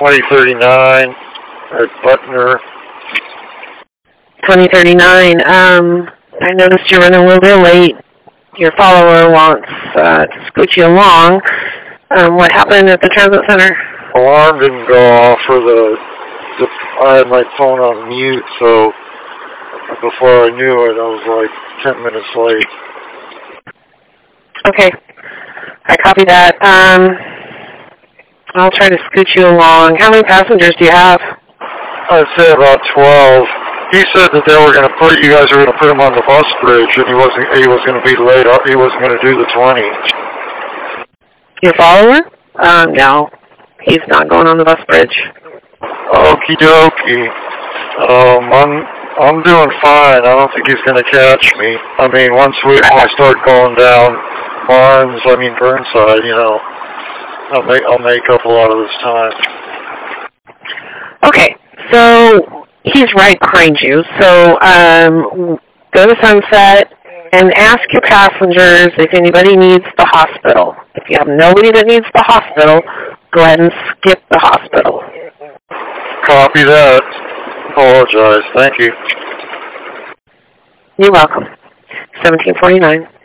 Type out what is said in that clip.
2039 at Butner. 2039. I noticed you're running a little bit late. Your follower wants to scoot you along. What happened at the transit center? Alarm didn't go off for I had my phone on mute, so before I knew it, I was like 10 minutes late. Okay. I copy that. I'll try to scoot you along. How many passengers do you have? I'd say about 12. He said that you guys were going to put him on the bus bridge, and he was going to be late. He wasn't going to do the 20. Your follower? No. He's not going on the bus bridge. Okie dokie. I'm doing fine. I don't think he's going to catch me. I mean, once I start going down Burnside, I'll make up a lot of this time. Okay, so he's right behind you. So go to Sunset and ask your passengers if anybody needs the hospital. If you have nobody that needs the hospital, go ahead and skip the hospital. Copy that. Apologize. Thank you. You're welcome. 1749.